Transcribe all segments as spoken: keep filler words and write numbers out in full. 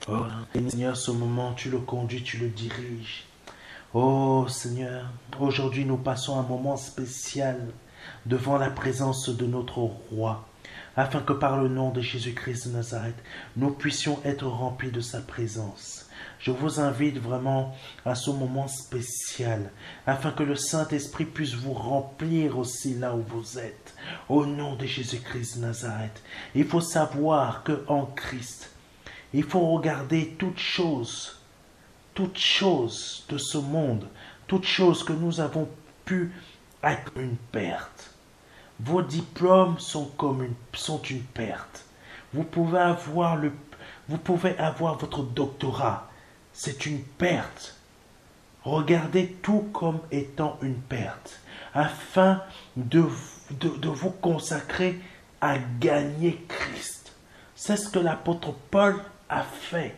Oh, Seigneur, ce moment, tu le conduis, tu le diriges. Oh Seigneur, aujourd'hui nous passons un moment spécial devant la présence de notre roi, afin que par le nom de Jésus-Christ de Nazareth, nous puissions être remplis de sa présence. Je vous invite vraiment à ce moment spécial, afin que le Saint-Esprit puisse vous remplir aussi là où vous êtes. Au nom de Jésus-Christ de Nazareth, il faut savoir qu'en Christ, il faut regarder toutes choses, toutes choses de ce monde, toutes choses que nous avons pu être une perte. Vos diplômes sont comme une, sont une perte. Vous pouvez avoir le, vous pouvez avoir votre doctorat. C'est une perte. Regardez tout comme étant une perte, afin de, de, de vous consacrer à gagner Christ. C'est ce que l'apôtre Paul a fait.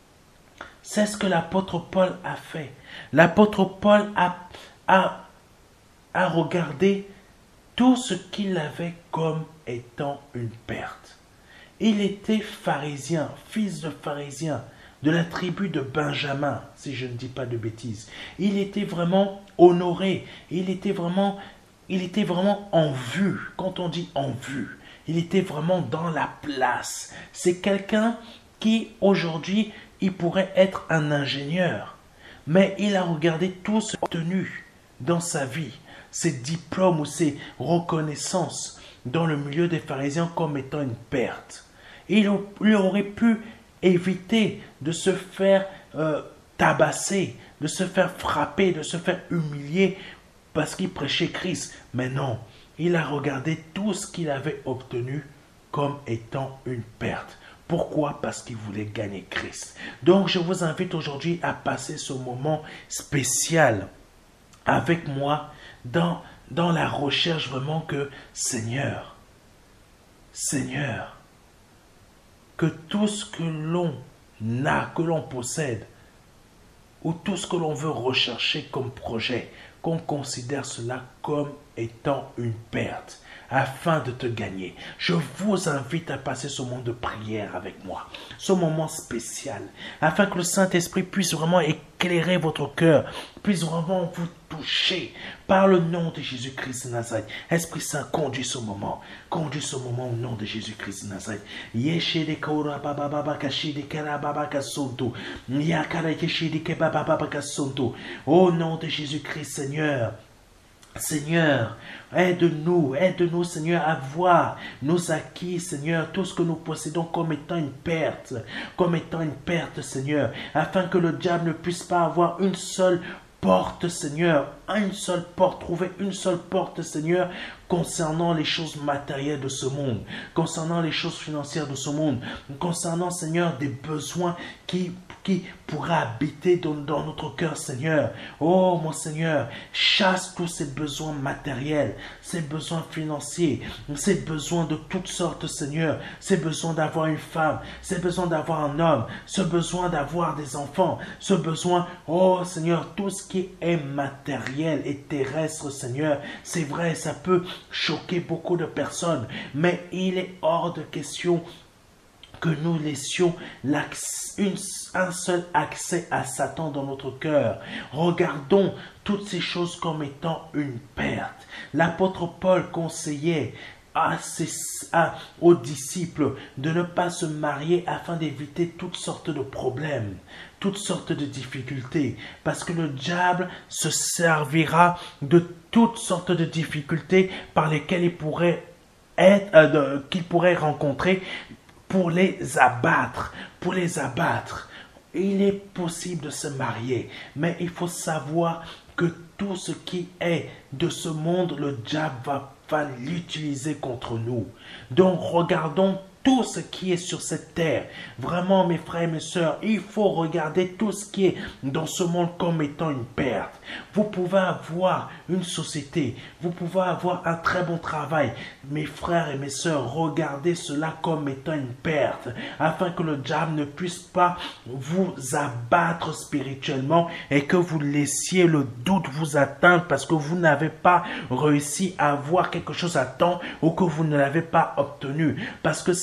C'est ce que l'apôtre Paul a fait. L'apôtre Paul a, a, a regardé tout ce qu'il avait comme étant une perte. Il était pharisien, fils de pharisien, de la tribu de Benjamin, si je ne dis pas de bêtises. Il était vraiment honoré, il était vraiment, il était vraiment en vue. Quand on dit en vue, il était vraiment dans la place. C'est quelqu'un qui, aujourd'hui, il pourrait être un ingénieur, mais il a regardé tout ce obtenu dans sa vie, ses diplômes ou ses reconnaissances dans le milieu des pharisiens comme étant une perte. Il, il aurait pu éviter de se faire euh, tabasser, de se faire frapper, de se faire humilier parce qu'il prêchait Christ. Mais non, il a regardé tout ce qu'il avait obtenu comme étant une perte. Pourquoi? Parce qu'il voulait gagner Christ. Donc je vous invite aujourd'hui à passer ce moment spécial avec moi dans, dans la recherche vraiment que Seigneur, Seigneur, que tout ce que l'on a, que l'on possède, ou tout ce que l'on veut rechercher comme projet, qu'on considère cela comme étant une perte, afin de te gagner. Je vous invite à passer ce moment de prière avec moi, ce moment spécial, afin que le Saint-Esprit puisse vraiment éclairer votre cœur, puisse vraiment vous toucher par le nom de Jésus-Christ de Nazareth. Esprit Saint, conduis ce moment, conduis ce moment au nom de Jésus-Christ de Nazareth. Au nom de Jésus-Christ, Seigneur, Seigneur, aide-nous, aide-nous, Seigneur, à voir nos acquis, Seigneur, tout ce que nous possédons comme étant une perte, comme étant une perte, Seigneur, afin que le diable ne puisse pas avoir une seule porte, Seigneur, une seule porte, trouver une seule porte, Seigneur, concernant les choses matérielles de ce monde, concernant les choses financières de ce monde, concernant, Seigneur, des besoins qui, qui pourraient habiter dans, dans notre cœur, Seigneur. Oh, mon Seigneur, chasse tous ces besoins matériels, ces besoins financiers, ces besoins de toutes sortes, Seigneur, ces besoins d'avoir une femme, ces besoins d'avoir un homme, ce besoin d'avoir des enfants, ce besoin, oh, Seigneur, tout ce qui est matériel et terrestre, Seigneur, c'est vrai, ça peut choquer beaucoup de personnes, mais il est hors de question que nous laissions une, un seul accès à Satan dans notre cœur. Regardons toutes ces choses comme étant une perte. L'apôtre Paul conseillait à ses, à, aux disciples de ne pas se marier afin d'éviter toutes sortes de problèmes, toutes sortes de difficultés, parce que le diable se servira de toutes sortes de difficultés par lesquelles il pourrait être, euh, qu'il pourrait rencontrer pour les abattre, pour les abattre. Il est possible de se marier, mais il faut savoir que tout ce qui est de ce monde, le diable va, va l'utiliser contre nous. Donc regardons tout ce qui est sur cette terre. Vraiment, mes frères et mes sœurs, il faut regarder tout ce qui est dans ce monde comme étant une perte. Vous pouvez avoir une société, vous pouvez avoir un très bon travail. Mes frères et mes sœurs, regardez cela comme étant une perte, afin que le diable ne puisse pas vous abattre spirituellement et que vous laissiez le doute vous atteindre parce que vous n'avez pas réussi à avoir quelque chose à temps ou que vous ne l'avez pas obtenu. Parce que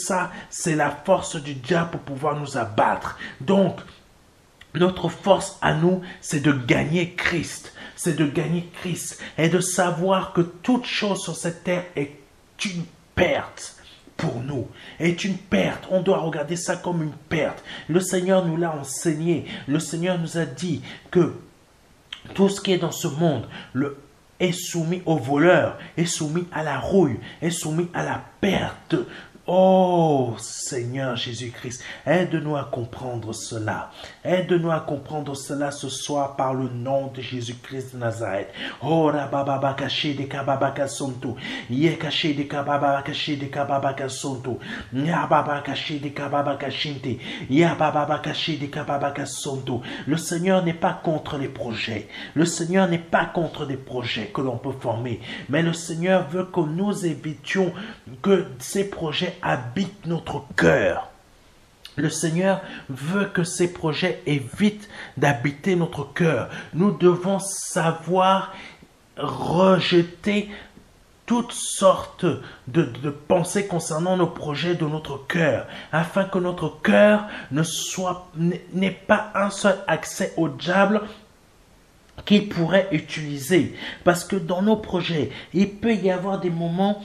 ça, c'est la force du diable pour pouvoir nous abattre. Donc, notre force à nous, c'est de gagner Christ. C'est de gagner Christ et de savoir que toute chose sur cette terre est une perte pour nous, est une perte. On doit regarder ça comme une perte. Le Seigneur nous l'a enseigné. Le Seigneur nous a dit que tout ce qui est dans ce monde le, est soumis au voleur, est soumis à la rouille, est soumis à la perte. Oh Seigneur Jésus-Christ, aide-nous à comprendre cela. Aide-nous à comprendre cela ce soir par le nom de Jésus-Christ de Nazareth. Oh rababa caché de kababa kasonto. Ye caché de kababa caché de kababa kasonto. Ya baba caché de kababa kashinte. Ya baba caché de kababa kasonto. Le Seigneur n'est pas contre les projets. Le Seigneur n'est pas contre des projets que l'on peut former. Mais le Seigneur veut que nous évitions que ces projets habite notre cœur. Le Seigneur veut que ces projets évitent d'habiter notre cœur. Nous devons savoir rejeter toutes sortes de, de pensées concernant nos projets de notre cœur, afin que notre cœur ne soit, n'ait pas un seul accès au diable qu'il pourrait utiliser. Parce que dans nos projets, il peut y avoir des moments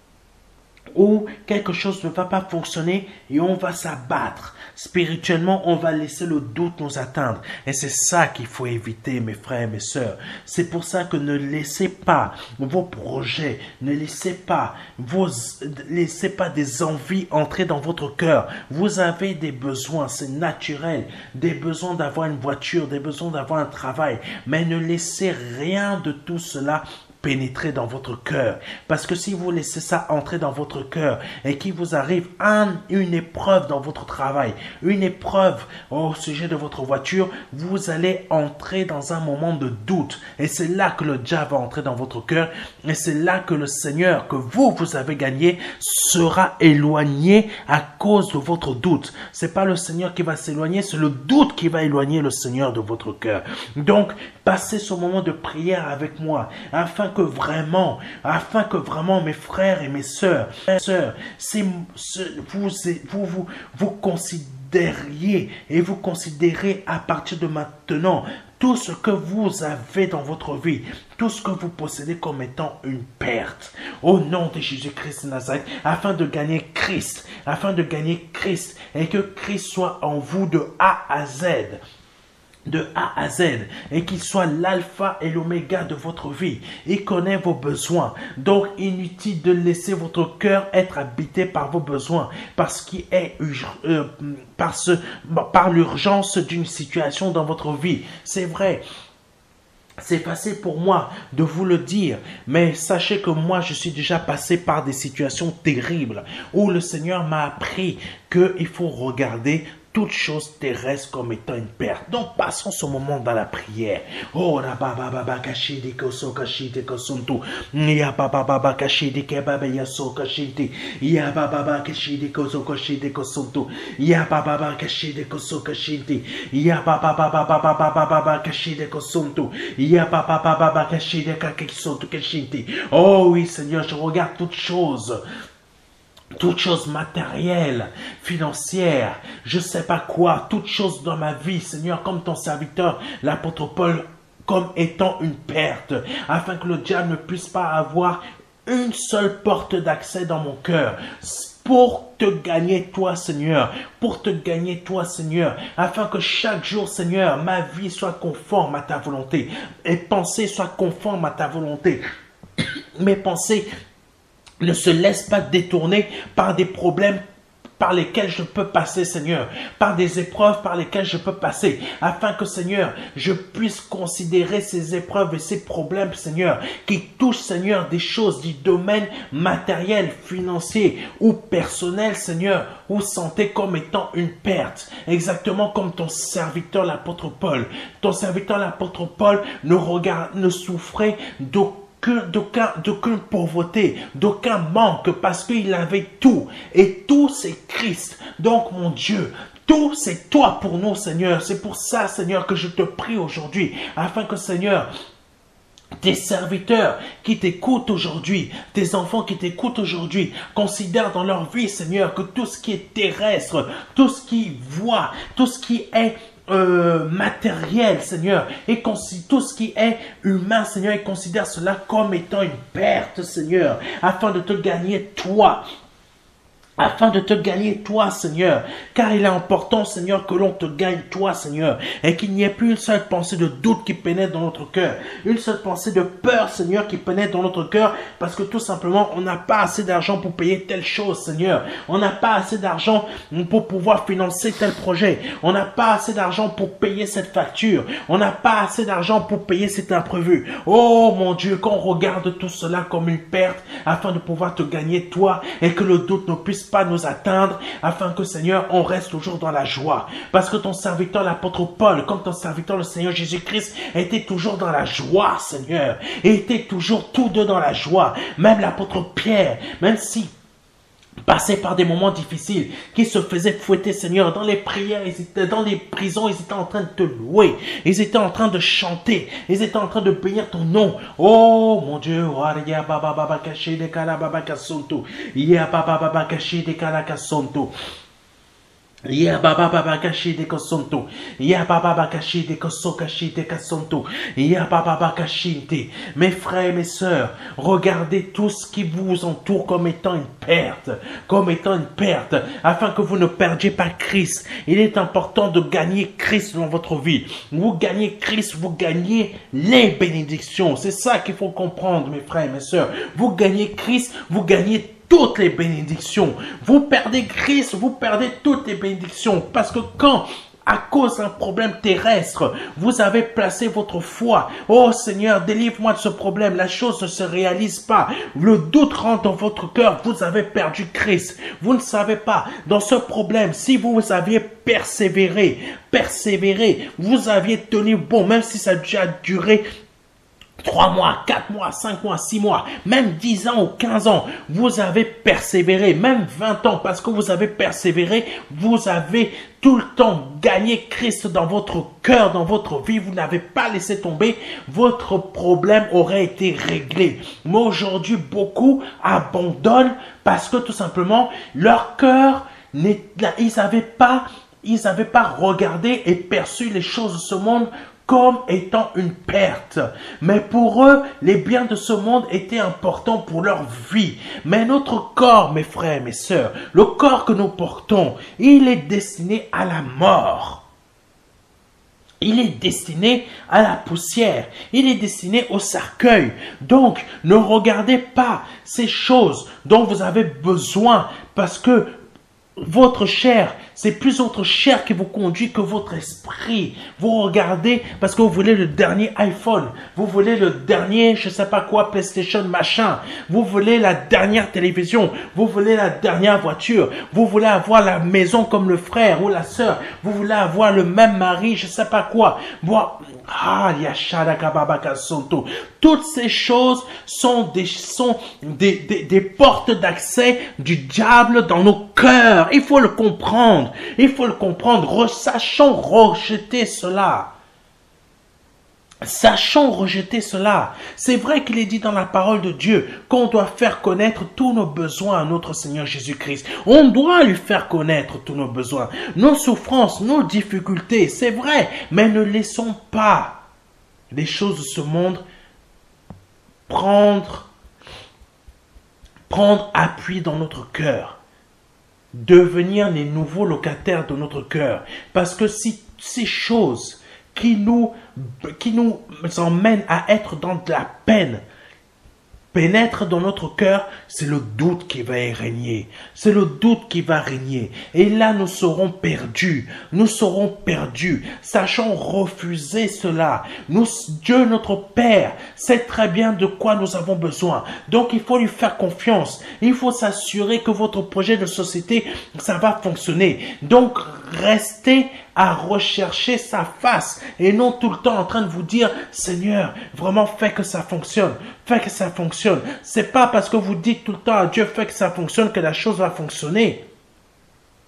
où quelque chose ne va pas fonctionner et on va s'abattre. Spirituellement, on va laisser le doute nous atteindre. Et c'est ça qu'il faut éviter, mes frères et mes sœurs. C'est pour ça que ne laissez pas vos projets, ne laissez pas, vos, laissez pas des envies entrer dans votre cœur. Vous avez des besoins, c'est naturel. Des besoins d'avoir une voiture, des besoins d'avoir un travail. Mais ne laissez rien de tout cela pénétrer dans votre cœur. Parce que si vous laissez ça entrer dans votre cœur et qu'il vous arrive un, une épreuve dans votre travail, une épreuve au sujet de votre voiture, vous allez entrer dans un moment de doute. Et c'est là que le diable va entrer dans votre cœur. Et c'est là que le Seigneur que vous, vous avez gagné sera éloigné à cause de votre doute. C'est pas le Seigneur qui va s'éloigner, c'est le doute qui va éloigner le Seigneur de votre cœur. Donc, passez ce moment de prière avec moi afin que vraiment, afin que vraiment mes frères et mes sœurs, sœurs, c'est, vous, vous, vous, vous considériez et vous considérez à partir de maintenant tout ce que vous avez dans votre vie, tout ce que vous possédez comme étant une perte. Au nom de Jésus-Christ de Nazareth, afin de gagner Christ, afin de gagner Christ et que Christ soit en vous de A à Z. De A à Z, et qu'il soit l'alpha et l'oméga de votre vie. Il connaît vos besoins. Donc, inutile de laisser votre cœur être habité par vos besoins, parce qu'il est euh, par, ce, par l'urgence d'une situation dans votre vie. C'est vrai. C'est facile pour moi de vous le dire, mais sachez que moi, je suis déjà passé par des situations terribles où le Seigneur m'a appris qu'il faut regarder toute chose terrestre comme étant une perte. Donc, passons ce moment dans la prière. Oh, la baba baba kashi de koso kashi de kosonto. Ya baba baba kashi de kebaba yaso kashi de. Ya baba baba kashi de koso kashi de kosonto. Ya baba baba kashi de koso kashi de. Ya baba baba baba baba baba kashi de kosonto. Ya baba baba baba kashi de kakisonto kashi de. Oh oui, Seigneur, je regarde toutes choses. Toutes choses matérielles, financières, je ne sais pas quoi, toutes choses dans ma vie, Seigneur, comme ton serviteur, l'apôtre Paul, comme étant une perte, afin que le diable ne puisse pas avoir une seule porte d'accès dans mon cœur. Pour te gagner toi, Seigneur, pour te gagner toi, Seigneur, afin que chaque jour, Seigneur, ma vie soit conforme à ta volonté, mes pensées soient conformes à ta volonté, mes pensées ne se laisse pas détourner par des problèmes par lesquels je peux passer, Seigneur, par des épreuves par lesquelles je peux passer, afin que, Seigneur, je puisse considérer ces épreuves et ces problèmes, Seigneur, qui touchent, Seigneur, des choses du domaine matériel, financier ou personnel, Seigneur, ou santé comme étant une perte, exactement comme ton serviteur, l'apôtre Paul. Ton serviteur, l'apôtre Paul, ne, regarde, ne souffrait d'aucun d'aucun, d'aucune pauvreté, d'aucun manque, parce qu'il avait tout. Et tout, c'est Christ. Donc, mon Dieu, tout, c'est toi pour nous, Seigneur. C'est pour ça, Seigneur, que je te prie aujourd'hui, afin que, Seigneur, tes serviteurs qui t'écoutent aujourd'hui, tes enfants qui t'écoutent aujourd'hui, considèrent dans leur vie, Seigneur, que tout ce qui est terrestre, tout ce qui voit, tout ce qui est euh, matériel, Seigneur, et tout ce qui est humain, Seigneur, ils considèrent cela comme étant une perte, Seigneur, afin de te gagner toi. Afin de te gagner toi, Seigneur. Car il est important, Seigneur, que l'on te gagne toi, Seigneur. Et qu'il n'y ait plus une seule pensée de doute qui pénètre dans notre cœur. Une seule pensée de peur, Seigneur, qui pénètre dans notre cœur. Parce que tout simplement, on n'a pas assez d'argent pour payer telle chose, Seigneur. On n'a pas assez d'argent pour pouvoir financer tel projet. On n'a pas assez d'argent pour payer cette facture. On n'a pas assez d'argent pour payer cet imprévu. Oh mon Dieu, qu'on regarde tout cela comme une perte afin de pouvoir te gagner toi et que le doute ne puisse pas nous atteindre, afin que, Seigneur, on reste toujours dans la joie. Parce que ton serviteur, l'apôtre Paul, comme ton serviteur, le Seigneur Jésus-Christ, était toujours dans la joie, Seigneur. Et était toujours tous deux dans la joie. Même l'apôtre Pierre, même si passé par des moments difficiles, qui se faisaient fouetter, Seigneur, dans les prières, ils étaient dans les prisons, ils étaient en train de te louer, ils étaient en train de chanter, ils étaient en train de bénir ton nom. Oh mon Dieu, ya baba baba caché de kala baba kasonto, ya baba baba caché de kala kasonto. Ya baba baba kashi de kosonto, ya baba baba kashi de koso kashi de kasonto, ya baba baba kashinte. Mes frères et mes sœurs, regardez tout ce qui vous entoure comme étant une perte, comme étant une perte, afin que vous ne perdiez pas Christ. Il est important de gagner Christ dans votre vie. Vous gagnez Christ, vous gagnez les bénédictions. C'est ça qu'il faut comprendre, mes frères et mes sœurs. Vous gagnez Christ, vous gagnez toutes les bénédictions. Vous perdez Christ, vous perdez toutes les bénédictions. Parce que quand, à cause d'un problème terrestre, vous avez placé votre foi, oh Seigneur, délivre-moi de ce problème, la chose ne se réalise pas. Le doute rentre dans votre cœur, vous avez perdu Christ. Vous ne savez pas, dans ce problème, si vous aviez persévéré, persévéré, vous aviez tenu bon, même si ça a déjà duré trois mois, quatre mois, cinq mois, six mois, même dix ans ou quinze ans, vous avez persévéré, même vingt ans, parce que vous avez persévéré, vous avez tout le temps gagné Christ dans votre cœur, dans votre vie, vous n'avez pas laissé tomber, votre problème aurait été réglé. Mais aujourd'hui, beaucoup abandonnent parce que tout simplement, leur cœur, ils n'avaient pas, ils n'avaient pas regardé et perçu les choses de ce monde comme étant une perte. Mais pour eux, les biens de ce monde étaient importants pour leur vie. Mais notre corps, mes frères, mes sœurs, le corps que nous portons, il est destiné à la mort. Il est destiné à la poussière. Il est destiné au cercueil. Donc, ne regardez pas ces choses dont vous avez besoin parce que votre chair, c'est plus votre chair qui vous conduit que votre esprit. Vous regardez parce que vous voulez le dernier iPhone. Vous voulez le dernier, je sais pas quoi, PlayStation, machin. Vous voulez la dernière télévision. Vous voulez la dernière voiture. Vous voulez avoir la maison comme le frère ou la sœur. Vous voulez avoir le même mari, je sais pas quoi. Moi, ah, toutes ces choses sont des, sont des, des, des portes d'accès du diable dans nos cœurs. Il faut le comprendre. Il faut le comprendre. Sachons rejeter cela. Sachons rejeter cela. C'est vrai qu'il est dit dans la parole de Dieu qu'on doit faire connaître tous nos besoins à notre Seigneur Jésus-Christ. On doit lui faire connaître tous nos besoins, nos souffrances, nos difficultés. C'est vrai, mais ne laissons pas les choses de ce monde prendre, prendre appui dans notre cœur. Devenir les nouveaux locataires de notre cœur. Parce que si ces choses qui nous, qui nous emmènent à être dans de la peine pénètrent dans notre cœur, c'est le doute qui va y régner. C'est le doute qui va régner. Et là, nous serons perdus. Nous serons perdus. Sachons refuser cela. Nous, Dieu, notre Père, sait très bien de quoi nous avons besoin. Donc, il faut lui faire confiance. Il faut s'assurer que votre projet de société, ça va fonctionner. Donc, restez à rechercher sa face et non tout le temps en train de vous dire Seigneur, vraiment fais que ça fonctionne, fais que ça fonctionne. C'est pas parce que vous dites tout le temps à Dieu fais que ça fonctionne que la chose va fonctionner.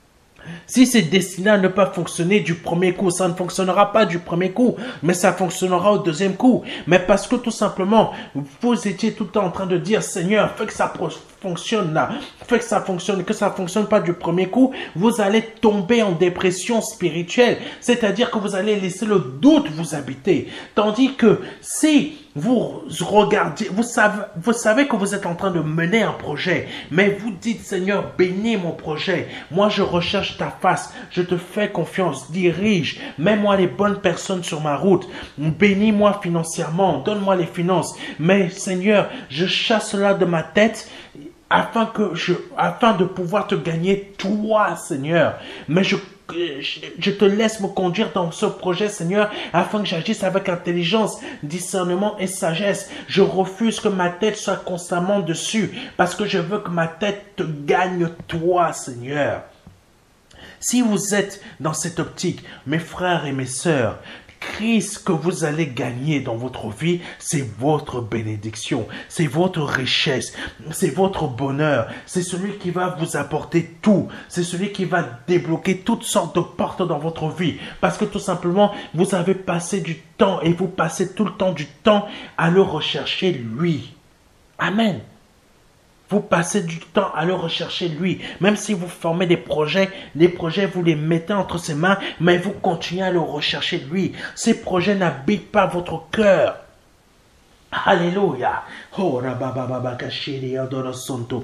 Si c'est destiné à ne pas fonctionner du premier coup, ça ne fonctionnera pas du premier coup, mais ça fonctionnera au deuxième coup. Mais parce que tout simplement, vous étiez tout le temps en train de dire, Seigneur, fais que ça fonctionne là, fais que ça fonctionne, que ça ne fonctionne pas du premier coup, vous allez tomber en dépression spirituelle. C'est-à-dire que vous allez laisser le doute vous habiter. Tandis que si vous regardez, vous savez, vous savez que vous êtes en train de mener un projet, mais vous dites, Seigneur, bénis mon projet. Moi, je recherche ta face. Je te fais confiance. Dirige. Mets-moi les bonnes personnes sur ma route. Bénis-moi financièrement. Donne-moi les finances. Mais, Seigneur, je chasse cela de ma tête afin que je, afin de pouvoir te gagner toi, Seigneur. Mais je Je te laisse me conduire dans ce projet, Seigneur, afin que j'agisse avec intelligence, discernement et sagesse. Je refuse que ma tête soit constamment dessus, parce que je veux que ma tête te gagne toi, Seigneur. Si vous êtes dans cette optique, mes frères et mes sœurs, Christ que vous allez gagner dans votre vie, c'est votre bénédiction, c'est votre richesse, c'est votre bonheur, c'est celui qui va vous apporter tout, c'est celui qui va débloquer toutes sortes de portes dans votre vie, parce que tout simplement, vous avez passé du temps et vous passez tout le temps du temps à le rechercher lui. Amen. Vous passez du temps à le rechercher lui. Même si vous formez des projets, les projets, vous les mettez entre ses mains, mais vous continuez à le rechercher lui. Ces projets n'habitent pas votre cœur. Alléluia. Oh, rabababa kashiri adorasonto.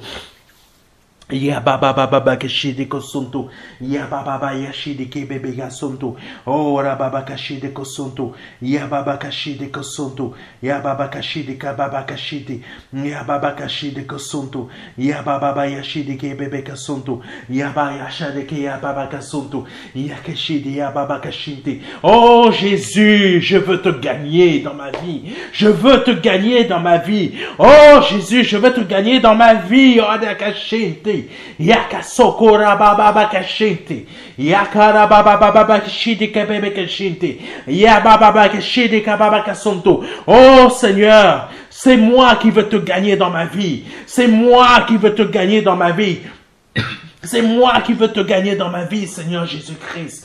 Ya baba baba baba kashide kosonto, ya baba baba yashide kebebe gasonto, ora baba kashide kosonto, ya baba kashide kosonto, ya baba kashide kababa kashide, ya baba kashide kosonto, ya baba baba yashide kebebe kasonto, ya baba yashade ke ya baba kasonto, ya kashide ya baba kashide. Oh Jésus, je veux te gagner dans ma vie, je veux te gagner dans ma vie. Oh Jésus, je veux te gagner dans ma vie. Oh dakashinte. Yaka sokora baba bakashinte. Yakara baba baba bakashide kabebe kashinte. Ya baba bakashide kababa kasonto. Oh Seigneur, c'est moi qui veux te gagner dans ma vie. C'est moi qui veux te gagner dans ma vie. C'est moi qui veux te gagner dans ma vie, Seigneur Jésus-Christ.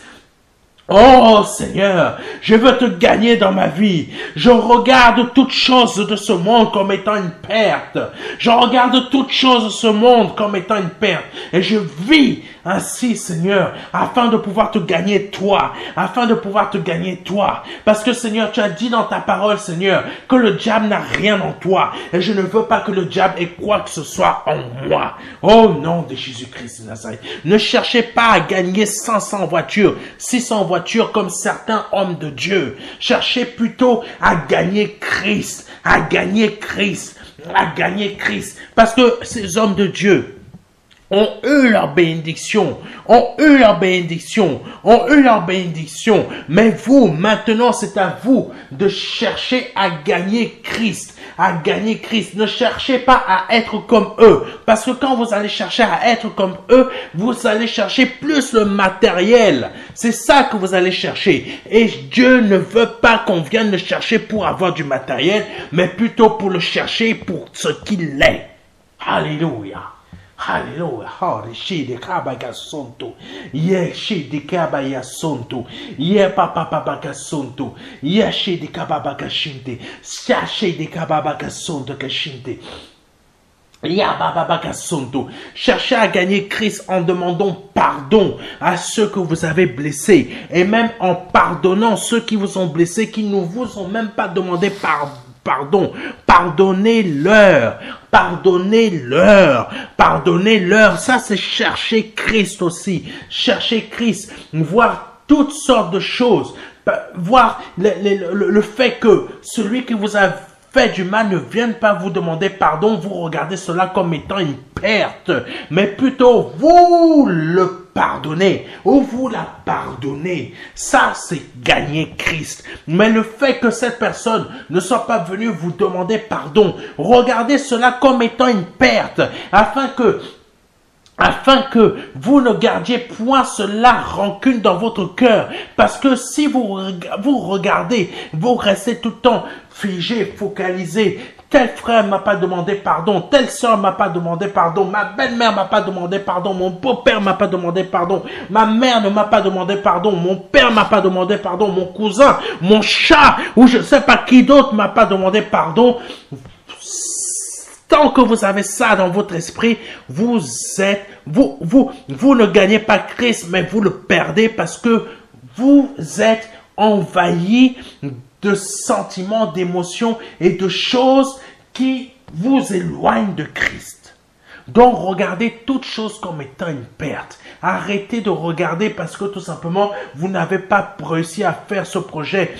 Oh Seigneur, je veux te gagner dans ma vie. Je regarde toutes choses de ce monde comme étant une perte. Je regarde toutes choses de ce monde comme étant une perte. Et je vis ainsi, Seigneur, afin de pouvoir te gagner toi. Afin de pouvoir te gagner toi. Parce que Seigneur, tu as dit dans ta parole, Seigneur, que le diable n'a rien en toi. Et je ne veux pas que le diable ait quoi que ce soit en moi. Oh nom de Jésus-Christ de Nazareth. Ne cherchez pas à gagner cinq cents voitures, six cents voitures. Comme certains hommes de Dieu. Cherchez plutôt à gagner Christ, à gagner Christ, à gagner Christ. Parce que ces hommes de Dieu ont eu leur bénédiction, ont eu leur bénédiction, ont eu leur bénédiction. Mais vous, maintenant, c'est à vous de chercher à gagner Christ. À gagner Christ. Ne cherchez pas à être comme eux. Parce que quand vous allez chercher à être comme eux, vous allez chercher plus le matériel. C'est ça que vous allez chercher. Et Dieu ne veut pas qu'on vienne le chercher pour avoir du matériel, mais plutôt pour le chercher pour ce qu'il est. Alléluia. Hallelujah. Harishide kabaka sonto. Ye shide kabaya sonto. Ye papa papa sonto. Ye shide kababa kashinte. Sha shide kababa sonto kashinte. Cherchez à gagner Christ en demandant pardon à ceux que vous avez blessés. Et même en pardonnant ceux qui vous ont blessés, qui ne vous ont même pas demandé pardon. Pardon, pardonnez-leur, pardonnez-leur, pardonnez-leur. Ça, c'est chercher Christ aussi. Chercher Christ, voir toutes sortes de choses. Voir le, le, le fait que celui qui vous a fait du mal ne vienne pas vous demander pardon. Vous regardez cela comme étant une perte. Mais plutôt, vous le pardonnez ou vous la pardonnez. Ça, c'est gagner Christ. Mais le fait que cette personne ne soit pas venue vous demander pardon, regardez cela comme étant une perte, afin que afin que vous ne gardiez point cela rancune dans votre cœur. Parce que si vous, vous regardez, vous restez tout le temps figé, focalisé, Tel frère m'a pas demandé pardon, telle soeur m'a pas demandé pardon, ma belle-mère m'a pas demandé pardon, mon beau-père m'a pas demandé pardon, ma mère ne m'a pas demandé pardon, mon père m'a pas demandé pardon, mon cousin, mon chat, ou je sais pas qui d'autre m'a pas demandé pardon. Tant que vous avez ça dans votre esprit, vous êtes, vous, vous, vous ne gagnez pas Christ, mais vous le perdez parce que vous êtes envahi de sentiments, d'émotions et de choses qui vous éloignent de Christ. Donc, regardez toute chose comme étant une perte. Arrêtez de regarder parce que tout simplement, vous n'avez pas réussi à faire ce projet.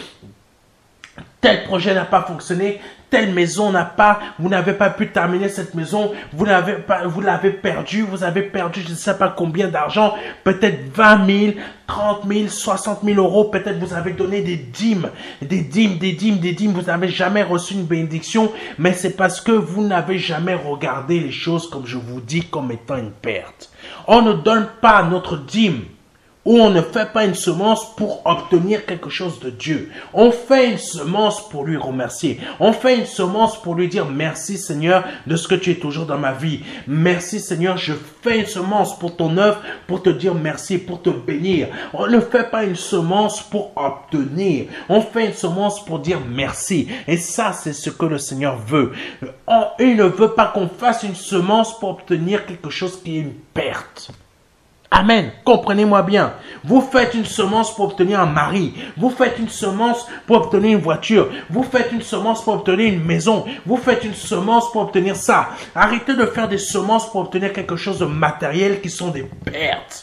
Tel projet n'a pas fonctionné, telle maison n'a pas, vous n'avez pas pu terminer cette maison, vous l'avez pas, vous l'avez perdu, vous avez perdu je ne sais pas combien d'argent, peut-être vingt mille, trente mille, soixante mille euros, peut-être vous avez donné des dîmes, des dîmes, des dîmes, des dîmes, vous n'avez jamais reçu une bénédiction, mais c'est parce que vous n'avez jamais regardé les choses comme je vous dis comme étant une perte. On ne donne pas notre dîme. Où on ne fait pas une semence pour obtenir quelque chose de Dieu. On fait une semence pour lui remercier. On fait une semence pour lui dire merci Seigneur de ce que tu es toujours dans ma vie. Merci Seigneur, je fais une semence pour ton œuvre, pour te dire merci, pour te bénir. On ne fait pas une semence pour obtenir. On fait une semence pour dire merci. Et ça, c'est ce que le Seigneur veut. On, il ne veut pas qu'on fasse une semence pour obtenir quelque chose qui est une perte. Amen. Comprenez-moi bien. Vous faites une semence pour obtenir un mari. Vous faites une semence pour obtenir une voiture. Vous faites une semence pour obtenir une maison. Vous faites une semence pour obtenir ça. Arrêtez de faire des semences pour obtenir quelque chose de matériel qui sont des pertes.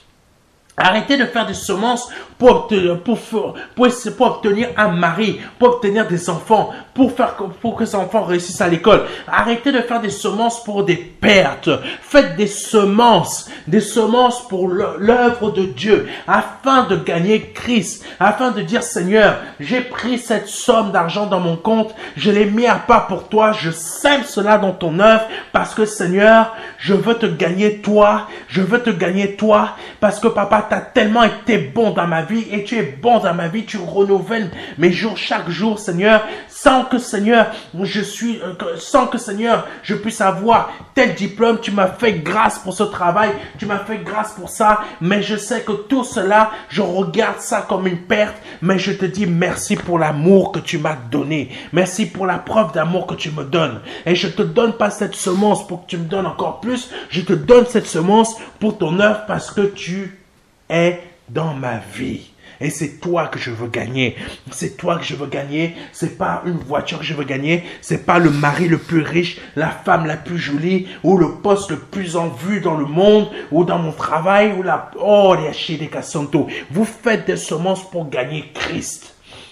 Arrêtez de faire des semences pour obtenir, pour, pour, pour obtenir un mari, pour obtenir des enfants, pour, faire, pour que ces enfants réussissent à l'école. Arrêtez de faire des semences pour des pertes. Faites des semences, des semences pour l'œuvre de Dieu, afin de gagner Christ, afin de dire Seigneur, j'ai pris cette somme d'argent dans mon compte, je l'ai mis à part pour toi, je sème cela dans ton œuvre, parce que Seigneur, je veux te gagner toi, je veux te gagner toi, parce que papa, tu as tellement été bon dans ma vie et tu es bon dans ma vie, tu renouvelles mes jours chaque jour, Seigneur, sans que, Seigneur, je suis, sans que, Seigneur, je puisse avoir tel diplôme, tu m'as fait grâce pour ce travail, tu m'as fait grâce pour ça, mais je sais que tout cela, je regarde ça comme une perte, mais je te dis merci pour l'amour que tu m'as donné, merci pour la preuve d'amour que tu me donnes, et je te donne pas cette semence pour que tu me donnes encore plus, je te donne cette semence pour ton œuvre parce que tu est dans ma vie. Et c'est toi que je veux gagner. C'est toi que je veux gagner. C'est pas une voiture que je veux gagner. C'est pas le mari le plus riche, la femme la plus jolie, ou le poste le plus en vue dans le monde, ou dans mon travail, ou la... Oh, les hachis des cassantos. Vous faites des semences pour gagner Christ.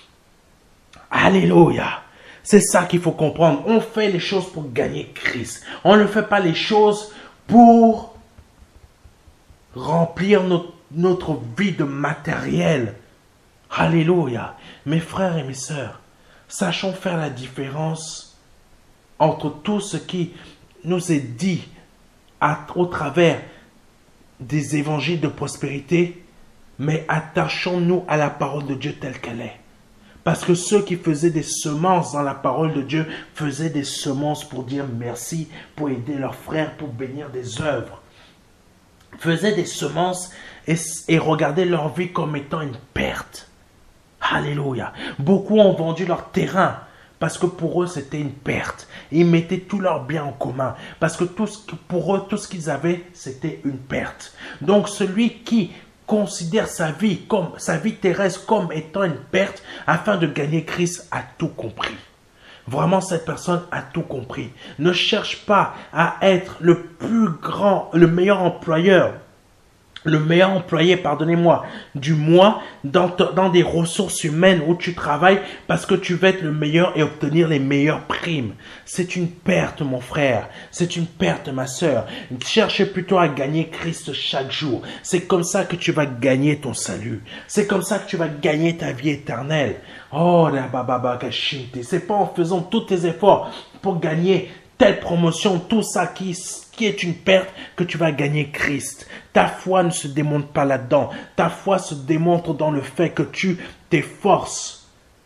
Alléluia. C'est ça qu'il faut comprendre. On fait les choses pour gagner Christ. On ne fait pas les choses pour remplir notre notre vie de matériel. Alléluia. Mes frères et mes sœurs, sachons faire la différence entre tout ce qui nous est dit à, au travers des évangiles de prospérité, mais attachons-nous à la parole de Dieu telle qu'elle est. Parce que ceux qui faisaient des semences dans la parole de Dieu faisaient des semences pour dire merci, pour aider leurs frères, pour bénir des œuvres. Faisaient des semences et, et regardaient leur vie comme étant une perte. Alléluia. Beaucoup ont vendu leur terrain parce que pour eux c'était une perte. Ils mettaient tous leurs biens en commun parce que tout ce, pour eux tout ce qu'ils avaient c'était une perte. Donc celui qui considère sa vie comme sa vie terrestre comme étant une perte afin de gagner Christ a tout compris. Vraiment, cette personne a tout compris. Ne cherche pas à être le plus grand, le meilleur employeur, le meilleur employé, pardonnez-moi, du mois dans, dans des ressources humaines où tu travailles parce que tu veux être le meilleur et obtenir les meilleures primes. C'est une perte, mon frère. C'est une perte, ma sœur. Cherchez plutôt à gagner Christ chaque jour. C'est comme ça que tu vas gagner ton salut. C'est comme ça que tu vas gagner ta vie éternelle. Oh, la baba kashinte. C'est pas en faisant tous tes efforts pour gagner telle promotion, tout ça qui, qui est une perte, que tu vas gagner Christ. Ta foi ne se démontre pas là-dedans. Ta foi se démontre dans le fait que tu t'efforces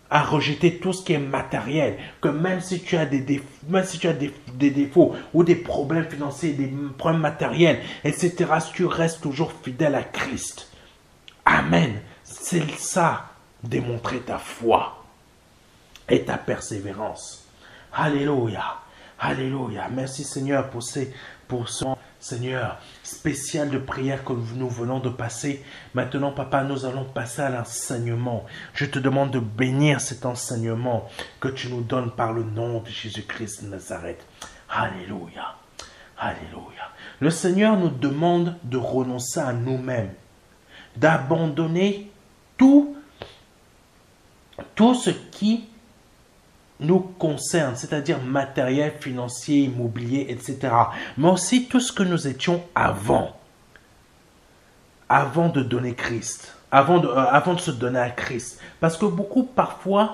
à rejeter tout ce qui est matériel, que même si tu as des défauts, même si tu as des, des défauts ou des problèmes financiers, des problèmes matériels, et cetera, tu restes toujours fidèle à Christ. Amen. C'est ça, démontrer ta foi et ta persévérance. Alléluia. Alléluia. Merci Seigneur pour, ces, pour ce Seigneur spécial de prière que nous venons de passer. Maintenant, Papa, nous allons passer à l'enseignement. Je te demande de bénir cet enseignement que tu nous donnes par le nom de Jésus-Christ de Nazareth. Alléluia. Alléluia. Le Seigneur nous demande de renoncer à nous-mêmes, d'abandonner tout, tout ce qui nous concerne, c'est-à-dire matériel, financier, immobilier, et cetera. Mais aussi tout ce que nous étions avant, avant de donner Christ, avant de, euh, avant de se donner à Christ. Parce que beaucoup, parfois,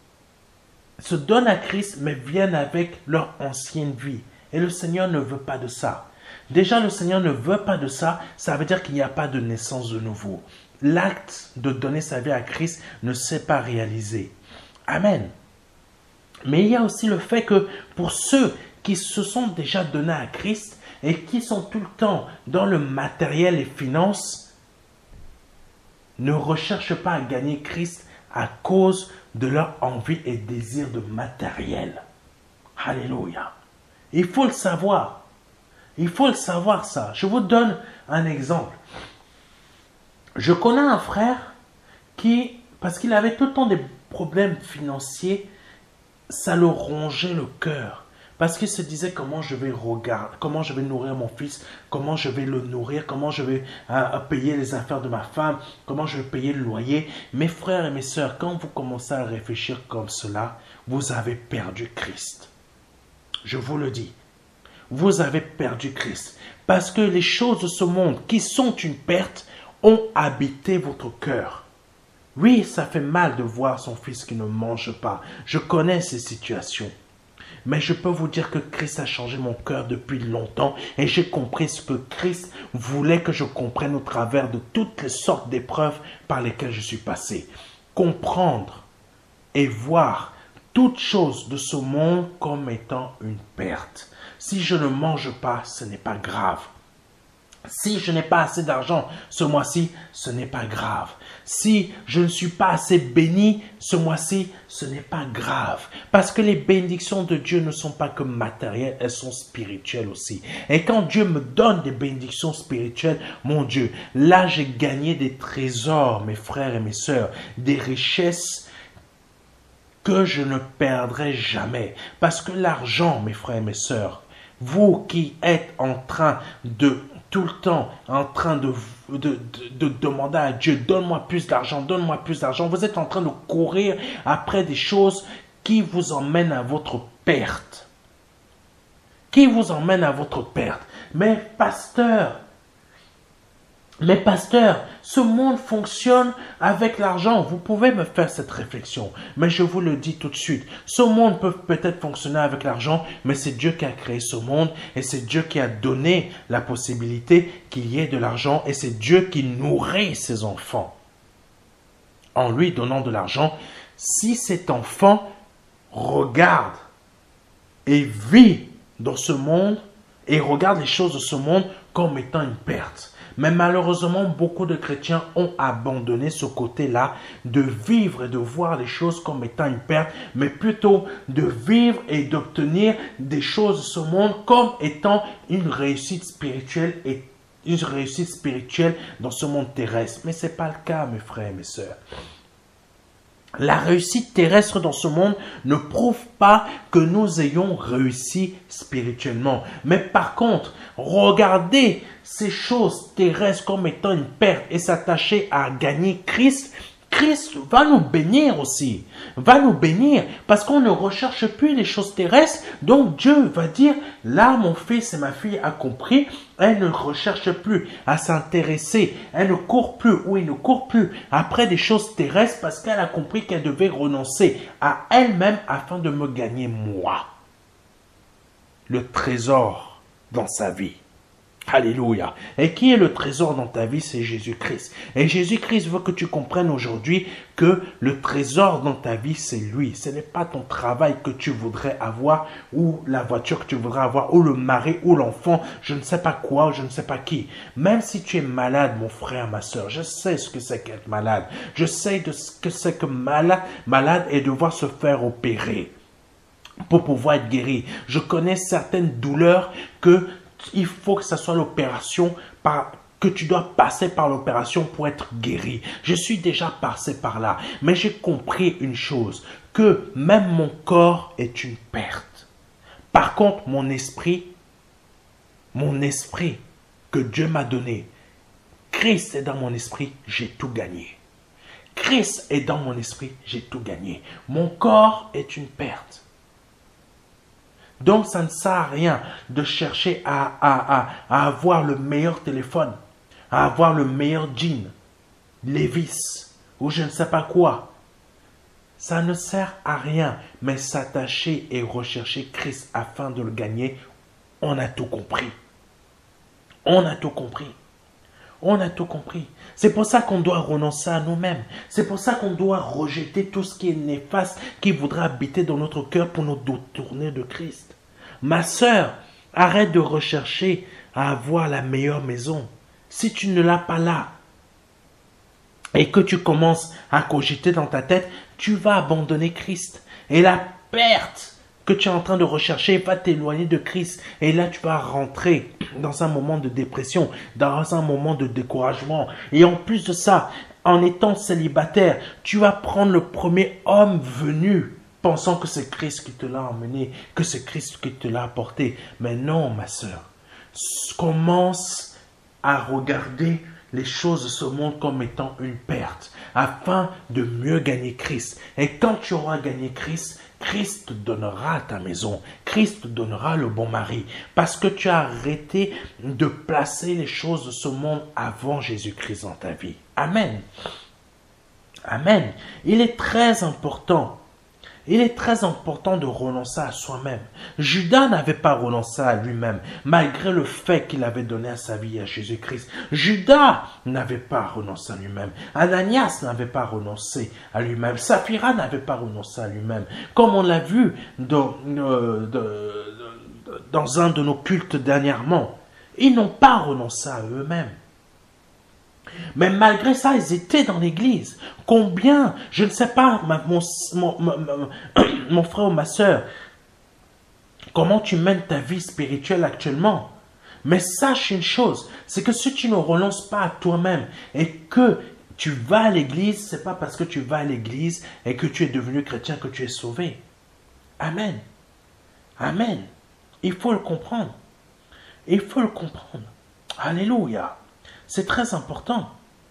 se donnent à Christ, mais viennent avec leur ancienne vie. Et le Seigneur ne veut pas de ça. Déjà, le Seigneur ne veut pas de ça, ça veut dire qu'il n'y a pas de naissance de nouveau. L'acte de donner sa vie à Christ ne s'est pas réalisé. Amen. Mais il y a aussi le fait que pour ceux qui se sont déjà donnés à Christ et qui sont tout le temps dans le matériel et finances, ne recherchent pas à gagner Christ à cause de leur envie et désir de matériel. Alléluia. Il faut le savoir. Il faut le savoir ça. Je vous donne un exemple. Je connais un frère qui, parce qu'il avait tout le temps des problèmes financiers, ça le rongeait le cœur. Parce qu'il se disait comment je vais regarder, comment je vais nourrir mon fils, comment je vais le nourrir, comment je vais euh, payer les affaires de ma femme, comment je vais payer le loyer. Mes frères et mes sœurs, quand vous commencez à réfléchir comme cela, vous avez perdu Christ. Je vous le dis. Vous avez perdu Christ. Parce que les choses de ce monde qui sont une perte ont habité votre cœur. Oui, ça fait mal de voir son fils qui ne mange pas. Je connais ces situations. Mais je peux vous dire que Christ a changé mon cœur depuis longtemps et j'ai compris ce que Christ voulait que je comprenne au travers de toutes les sortes d'épreuves par lesquelles je suis passé. Comprendre et voir toute chose de ce monde comme étant une perte. Si je ne mange pas, ce n'est pas grave. Si je n'ai pas assez d'argent ce mois-ci, ce n'est pas grave. Si je ne suis pas assez béni ce mois-ci, ce n'est pas grave. Parce que les bénédictions de Dieu ne sont pas que matérielles, elles sont spirituelles aussi. Et quand Dieu me donne des bénédictions spirituelles, mon Dieu, là j'ai gagné des trésors, mes frères et mes sœurs, des richesses que je ne perdrai jamais. Parce que l'argent, mes frères et mes sœurs, vous qui êtes en train de tout le temps en train de, de, de, de demander à Dieu, donne-moi plus d'argent, donne-moi plus d'argent. Vous êtes en train de courir après des choses qui vous emmènent à votre perte. Qui vous emmènent à votre perte. Mais pasteur, mais pasteur, ce monde fonctionne avec l'argent. Vous pouvez me faire cette réflexion. Mais je vous le dis tout de suite. Ce monde peut peut-être fonctionner avec l'argent, mais c'est Dieu qui a créé ce monde et c'est Dieu qui a donné la possibilité qu'il y ait de l'argent et c'est Dieu qui nourrit ses enfants. En lui donnant de l'argent, si cet enfant regarde et vit dans ce monde et regarde les choses de ce monde comme étant une perte. Mais malheureusement, beaucoup de chrétiens ont abandonné ce côté-là de vivre et de voir les choses comme étant une perte, mais plutôt de vivre et d'obtenir des choses de ce monde comme étant une réussite spirituelle et une réussite spirituelle dans ce monde terrestre. Mais ce n'est pas le cas, mes frères et mes sœurs. La réussite terrestre dans ce monde ne prouve pas que nous ayons réussi spirituellement. Mais par contre, regarder ces choses terrestres comme étant une perte et s'attacher à gagner Christ, Christ va nous bénir aussi, va nous bénir parce qu'on ne recherche plus les choses terrestres. Donc Dieu va dire, là mon fils et ma fille a compris, elle ne recherche plus à s'intéresser, elle ne court plus ou il ne court plus après des choses terrestres parce qu'elle a compris qu'elle devait renoncer à elle-même afin de me gagner moi, le trésor dans sa vie. Alléluia. Et qui est le trésor dans ta vie? C'est Jésus-Christ. Et Jésus-Christ veut que tu comprennes aujourd'hui que le trésor dans ta vie, c'est lui. Ce n'est pas ton travail que tu voudrais avoir, ou la voiture que tu voudrais avoir, ou le mari, ou l'enfant, je ne sais pas quoi, je ne sais pas qui. Même si tu es malade, mon frère, ma soeur, je sais ce que c'est qu'être malade. Je sais de ce que c'est que malade, malade et devoir se faire opérer pour pouvoir être guéri. Je connais certaines douleurs que il faut que ce soit l'opération, par, que tu dois passer par l'opération pour être guéri. Je suis déjà passé par là. Mais j'ai compris une chose, que même mon corps est une perte. Par contre, mon esprit, mon esprit que Dieu m'a donné, Christ est dans mon esprit, j'ai tout gagné. Christ est dans mon esprit, j'ai tout gagné. Mon corps est une perte. Donc, ça ne sert à rien de chercher à, à, à, à avoir le meilleur téléphone, à avoir le meilleur jean, Levi's, ou je ne sais pas quoi. Ça ne sert à rien, mais s'attacher et rechercher Christ afin de le gagner, on a tout compris. On a tout compris. On a tout compris. C'est pour ça qu'on doit renoncer à nous-mêmes. C'est pour ça qu'on doit rejeter tout ce qui est néfaste, qui voudra habiter dans notre cœur pour nous détourner de Christ. Ma sœur, arrête de rechercher à avoir la meilleure maison. Si tu ne l'as pas là, et que tu commences à cogiter dans ta tête, tu vas abandonner Christ. Et la perte que tu es en train de rechercher va t'éloigner de Christ. Et là, tu vas rentrer dans un moment de dépression, dans un moment de découragement. Et en plus de ça, en étant célibataire, tu vas prendre le premier homme venu, pensant que c'est Christ qui te l'a emmené, que c'est Christ qui te l'a apporté. Mais non, ma sœur, commence à regarder les choses de ce monde comme étant une perte, afin de mieux gagner Christ. Et quand tu auras gagné Christ, Christ te donnera ta maison, Christ te donnera le bon mari, parce que tu as arrêté de placer les choses de ce monde avant Jésus-Christ dans ta vie. Amen. Amen. Il est très important. Il est très important de renoncer à soi-même. Judas n'avait pas renoncé à lui-même, malgré le fait qu'il avait donné à sa vie à Jésus-Christ. Judas n'avait pas renoncé à lui-même. Ananias n'avait pas renoncé à lui-même. Saphira n'avait pas renoncé à lui-même. Comme on l'a vu dans, euh, de, de, dans un de nos cultes dernièrement, ils n'ont pas renoncé à eux-mêmes. Mais malgré ça, ils étaient dans l'église. Combien, je ne sais pas, ma, mon, mon, mon, mon frère ou ma soeur, comment tu mènes ta vie spirituelle actuellement. Mais sache une chose, c'est que si tu ne renonces pas à toi-même et que tu vas à l'église, ce n'est pas parce que tu vas à l'église et que tu es devenu chrétien que tu es sauvé. Amen. Amen. Il faut le comprendre. Il faut le comprendre. Alléluia. C'est très important.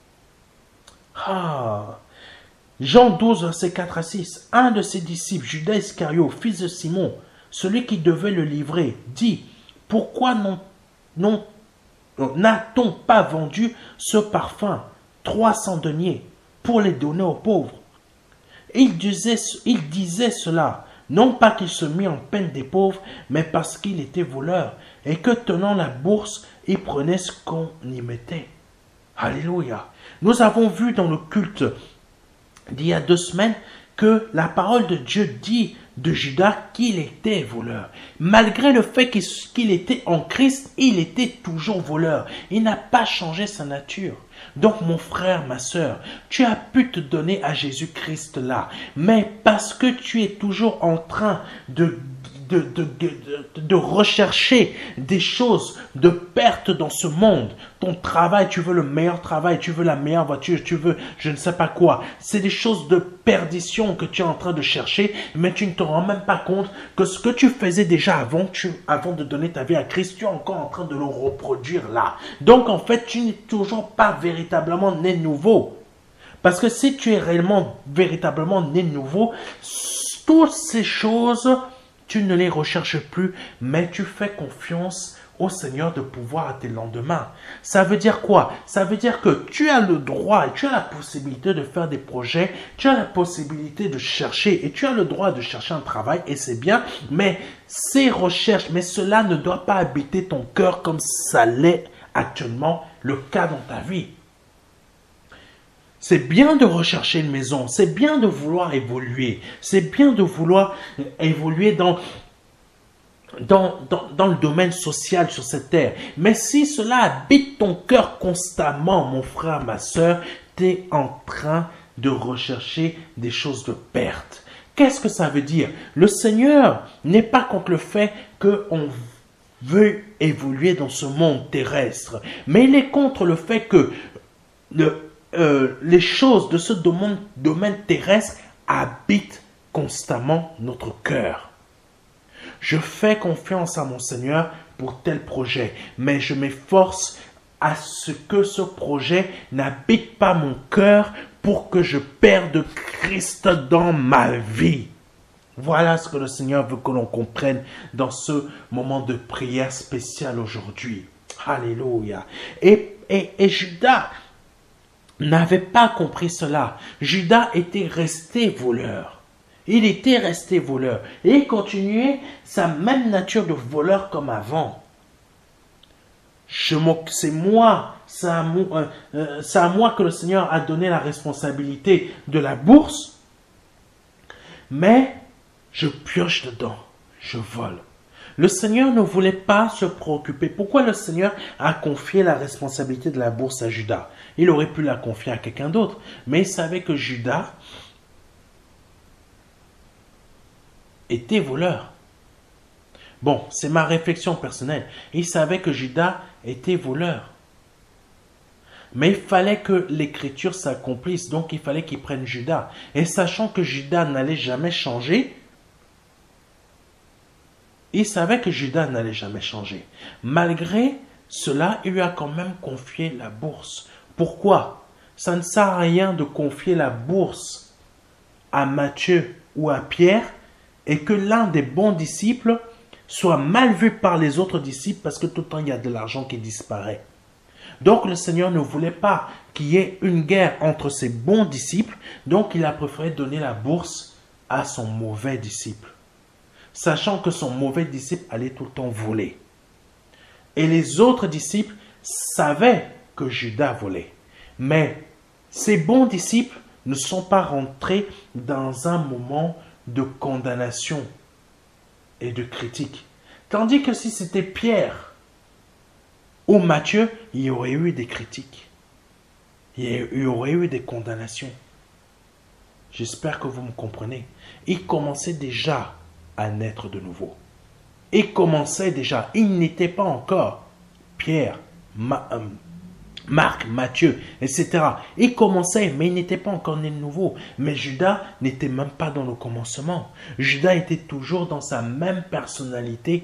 Ah. Jean douze, versets quatre à six. Un de ses disciples, Judas Iscariote, fils de Simon, celui qui devait le livrer, dit, pourquoi non, non, n'a-t-on pas vendu ce parfum, trois cents deniers, pour les donner aux pauvres? Et il disait, il disait cela, non pas qu'il se mit en peine des pauvres, mais parce qu'il était voleur, et que tenant la bourse, il prenait ce qu'on y mettait. Alléluia. Nous avons vu dans le culte d'il y a deux semaines que la parole de Dieu dit de Judas qu'il était voleur. Malgré le fait qu'il était en Christ, il était toujours voleur. Il n'a pas changé sa nature. Donc mon frère, ma soeur, tu as pu te donner à Jésus-Christ là, mais parce que tu es toujours en train de De, de, de, de rechercher des choses de perte dans ce monde. Ton travail, tu veux le meilleur travail, tu veux la meilleure voiture, tu veux je ne sais pas quoi. C'est des choses de perdition que tu es en train de chercher, mais tu ne te rends même pas compte que ce que tu faisais déjà avant, tu, avant de donner ta vie à Christ, tu es encore en train de le reproduire là. Donc en fait, tu n'es toujours pas véritablement né nouveau. Parce que si tu es réellement, véritablement né nouveau, toutes ces choses, tu ne les recherches plus, mais tu fais confiance au Seigneur de pouvoir à tes lendemains. Ça veut dire quoi? Ça veut dire que tu as le droit et tu as la possibilité de faire des projets, tu as la possibilité de chercher et tu as le droit de chercher un travail et c'est bien, mais ces recherches, mais cela ne doit pas habiter ton cœur comme ça l'est actuellement le cas dans ta vie. C'est bien de rechercher une maison, c'est bien de vouloir évoluer, c'est bien de vouloir évoluer dans, dans, dans, dans le domaine social sur cette terre. Mais si cela habite ton cœur constamment, mon frère, ma soeur, tu es en train de rechercher des choses de perte. Qu'est-ce que ça veut dire? Le Seigneur n'est pas contre le fait qu'on veut évoluer dans ce monde terrestre, mais il est contre le fait que le Euh, les choses de ce domaine, domaine terrestre habitent constamment notre cœur. Je fais confiance à mon Seigneur pour tel projet, mais je m'efforce à ce que ce projet n'habite pas mon cœur pour que je perde Christ dans ma vie. Voilà ce que le Seigneur veut que l'on comprenne dans ce moment de prière spéciale aujourd'hui. Alléluia. Et, et, et Judas n'avait pas compris cela. Judas était resté voleur. Il était resté voleur. Et il continuait sa même nature de voleur comme avant. C'est moi, c'est à, euh, euh, à moi que le Seigneur a donné la responsabilité de la bourse. Mais je pioche dedans, je vole. Le Seigneur ne voulait pas se préoccuper. Pourquoi le Seigneur a confié la responsabilité de la bourse à Judas? Il aurait pu la confier à quelqu'un d'autre. Mais il savait que Judas était voleur. Bon, c'est ma réflexion personnelle. Il savait que Judas était voleur. Mais il fallait que l'écriture s'accomplisse. Donc il fallait qu'il prenne Judas. Et sachant que Judas n'allait jamais changer, il savait que Judas n'allait jamais changer. Malgré cela, il lui a quand même confié la bourse. Pourquoi? Ça ne sert à rien de confier la bourse à Matthieu ou à Pierre et que l'un des bons disciples soit mal vu par les autres disciples parce que tout le temps il y a de l'argent qui disparaît. Donc le Seigneur ne voulait pas qu'il y ait une guerre entre ses bons disciples, donc il a préféré donner la bourse à son mauvais disciple, sachant que son mauvais disciple allait tout le temps voler. Et les autres disciples savaient que Judas volait. Mais ces bons disciples ne sont pas rentrés dans un moment de condamnation et de critique. Tandis que si c'était Pierre ou Matthieu, il y aurait eu des critiques. Il y aurait eu des condamnations. J'espère que vous me comprenez. Il commençait déjà à naître de nouveau. Il commençait déjà. Il n'était pas encore Pierre, Ma, euh, Marc, Matthieu, et cetera. Il commençait, mais il n'était pas encore né de nouveau. Mais Judas n'était même pas dans le commencement. Judas était toujours dans sa même personnalité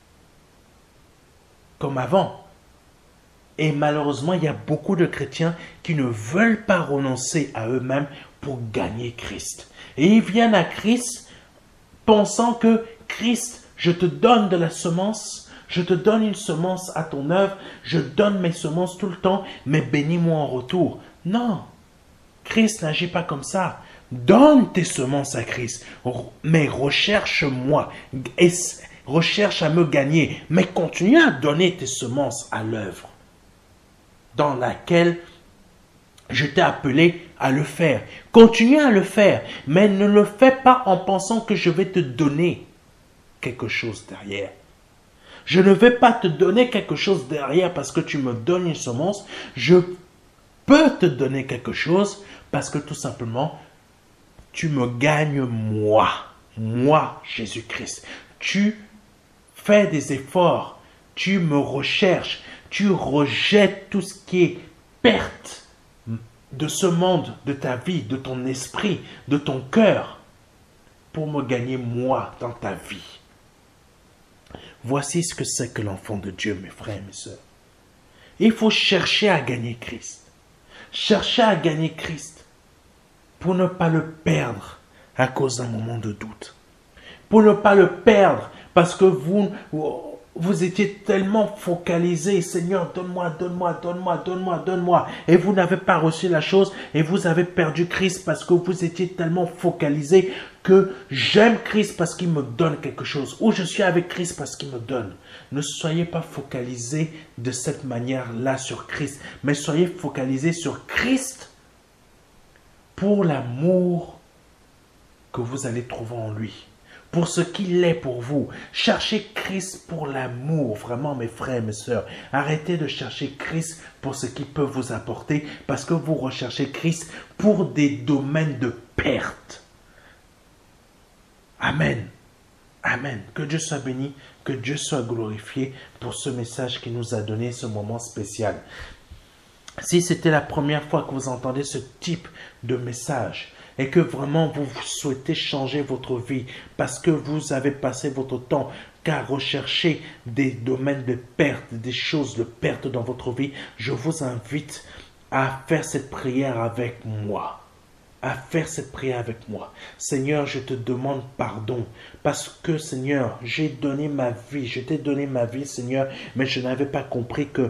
comme avant. Et malheureusement, il y a beaucoup de chrétiens qui ne veulent pas renoncer à eux-mêmes pour gagner Christ. Et ils viennent à Christ pensant que Christ, je te donne de la semence, je te donne une semence à ton œuvre, je donne mes semences tout le temps, mais bénis-moi en retour. Non, Christ n'agit pas comme ça. Donne tes semences à Christ, mais recherche-moi, recherche à me gagner, mais continue à donner tes semences à l'œuvre dans laquelle je t'ai appelé à le faire. Continue à le faire, mais ne le fais pas en pensant que je vais te donner quelque chose derrière. Je ne vais pas te donner quelque chose derrière parce que tu me donnes une semence. Je peux te donner quelque chose parce que tout simplement, tu me gagnes moi. Moi, Jésus-Christ. Tu fais des efforts. Tu me recherches. Tu rejettes tout ce qui est perte de ce monde, de ta vie, de ton esprit, de ton cœur, pour me gagner moi dans ta vie. Voici ce que c'est que l'enfant de Dieu, mes frères et mes sœurs. Il faut chercher à gagner Christ. Chercher à gagner Christ pour ne pas le perdre à cause d'un moment de doute. Pour ne pas le perdre parce que vous, vous étiez tellement focalisé, Seigneur, donne-moi, donne-moi, donne-moi, donne-moi, donne-moi. Et vous n'avez pas reçu la chose et vous avez perdu Christ parce que vous étiez tellement focalisé que j'aime Christ parce qu'il me donne quelque chose. Ou je suis avec Christ parce qu'il me donne. Ne soyez pas focalisés de cette manière-là sur Christ, mais soyez focalisés sur Christ pour l'amour que vous allez trouver en lui. Pour ce qu'il est pour vous. Cherchez Christ pour l'amour, vraiment mes frères et mes sœurs. Arrêtez de chercher Christ pour ce qu'il peut vous apporter parce que vous recherchez Christ pour des domaines de perte. Amen. Amen. Que Dieu soit béni, que Dieu soit glorifié pour ce message qu'il nous a donné, ce moment spécial. Si c'était la première fois que vous entendez ce type de message, et que vraiment vous souhaitez changer votre vie parce que vous avez passé votre temps qu'à rechercher des domaines de perte, des choses de perte dans votre vie, je vous invite à faire cette prière avec moi. À faire cette prière avec moi. Seigneur, je te demande pardon parce que, Seigneur, j'ai donné ma vie, je t'ai donné ma vie, Seigneur, mais je n'avais pas compris que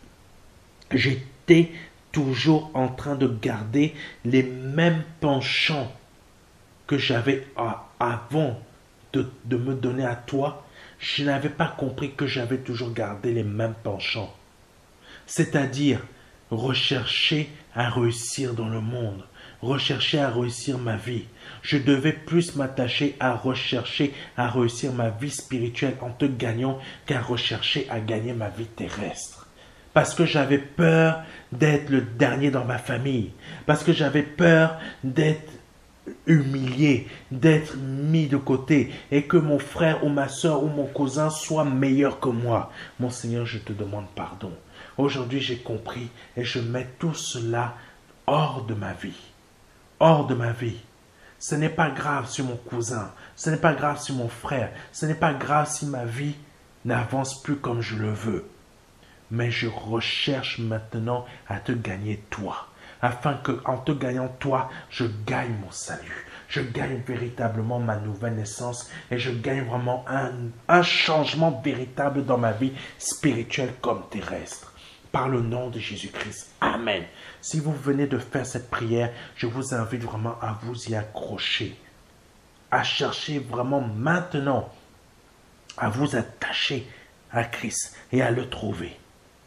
j'étais toujours en train de garder les mêmes penchants que j'avais avant de, de me donner à toi. Je n'avais pas compris que j'avais toujours gardé les mêmes penchants. C'est-à-dire rechercher à réussir dans le monde, rechercher à réussir ma vie. Je devais plus m'attacher à rechercher à réussir ma vie spirituelle en te gagnant qu'à rechercher à gagner ma vie terrestre. Parce que j'avais peur d'être le dernier dans ma famille. Parce que j'avais peur d'être humilié, d'être mis de côté. Et que mon frère ou ma soeur ou mon cousin soit meilleur que moi. Mon Seigneur, je te demande pardon. Aujourd'hui, j'ai compris et je mets tout cela hors de ma vie. Hors de ma vie. Ce n'est pas grave sur mon cousin. Ce n'est pas grave sur mon frère. Ce n'est pas grave si ma vie n'avance plus comme je le veux. Mais je recherche maintenant à te gagner toi, afin que, en te gagnant toi, je gagne mon salut. Je gagne véritablement ma nouvelle naissance et je gagne vraiment un, un changement véritable dans ma vie spirituelle comme terrestre. Par le nom de Jésus-Christ. Amen. Si vous venez de faire cette prière, je vous invite vraiment à vous y accrocher, à chercher vraiment maintenant, à vous attacher à Christ et à le trouver.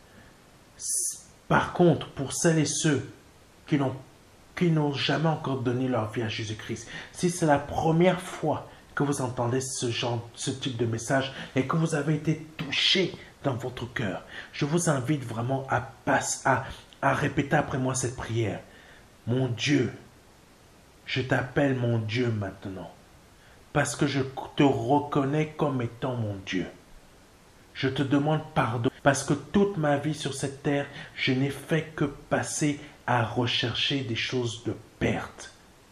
Par contre, pour celles et ceux qui n'ont qui n'ont jamais encore donné leur vie à Jésus-Christ, si c'est la première fois que vous entendez ce genre, ce type de message et que vous avez été touché dans votre cœur, je vous invite vraiment à, passer, à, à répéter après moi cette prière. Mon Dieu, je t'appelle mon Dieu maintenant, parce que je te reconnais comme étant mon Dieu. Je te demande pardon parce que toute ma vie sur cette terre, je n'ai fait que passer à rechercher des choses de perte.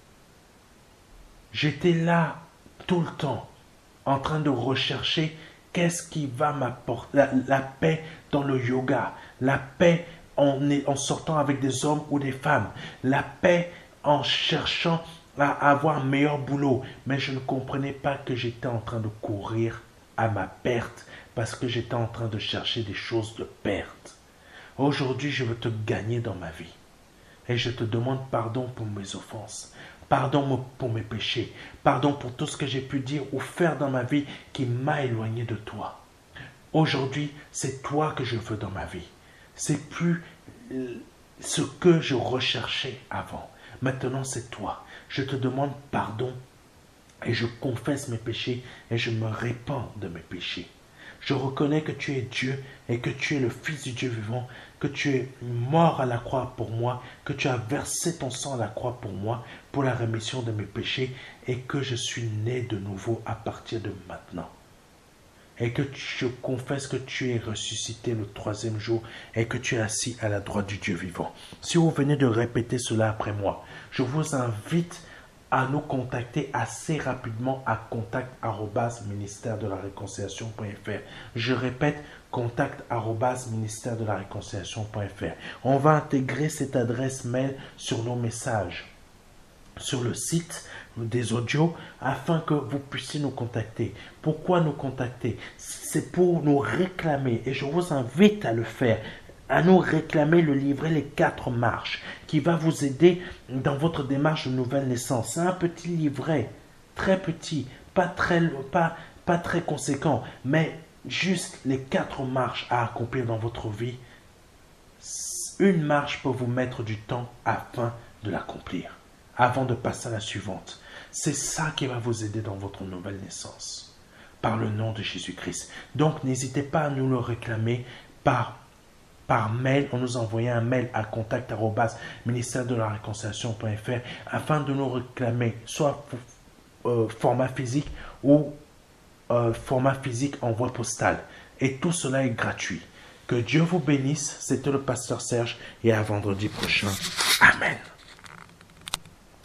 J'étais là tout le temps en train de rechercher qu'est-ce qui va m'apporter la, la paix dans le yoga, la paix en, en sortant avec des hommes ou des femmes, la paix en cherchant à avoir un meilleur boulot. Mais je ne comprenais pas que j'étais en train de courir à ma perte parce que j'étais en train de chercher des choses de perte. Aujourd'hui, je veux te gagner dans ma vie. Et je te demande pardon pour mes offenses. Pardon pour mes péchés. Pardon pour tout ce que j'ai pu dire ou faire dans ma vie qui m'a éloigné de toi. Aujourd'hui, c'est toi que je veux dans ma vie. C'est plus ce que je recherchais avant. Maintenant, c'est toi. Je te demande pardon et je confesse mes péchés et je me répands de mes péchés. Je reconnais que tu es Dieu et que tu es le Fils du Dieu vivant, que tu es mort à la croix pour moi, que tu as versé ton sang à la croix pour moi, pour la rémission de mes péchés, et que je suis né de nouveau à partir de maintenant. Et que je confesse que tu es ressuscité le troisième jour et que tu es assis à la droite du Dieu vivant. Si vous venez de répéter cela après moi, je vous invite à nous contacter assez rapidement à contact arobase ministère de la réconciliation point f r. Je répète, contact arobase ministère de la réconciliation point f r. On va intégrer cette adresse mail sur nos messages, sur le site des audios afin que vous puissiez nous contacter. Pourquoi nous contacter? C'est pour nous réclamer, et je vous invite à le faire, à nous réclamer le livret Les quatre marches qui va vous aider dans votre démarche de nouvelle naissance. C'est un petit livret, très petit, pas très, pas, pas très conséquent, mais juste les quatre marches à accomplir dans votre vie. Une marche peut vous mettre du temps afin de l'accomplir, avant de passer à la suivante. C'est ça qui va vous aider dans votre nouvelle naissance, par le nom de Jésus-Christ. Donc, n'hésitez pas à nous le réclamer par, par mail, en nous envoyant un mail à contact arobase ministère de la réconciliation point F R afin de nous réclamer soit euh, format physique ou euh, format physique envoi postal. Et tout cela est gratuit. Que Dieu vous bénisse. C'était le pasteur Serge et à vendredi prochain. Amen.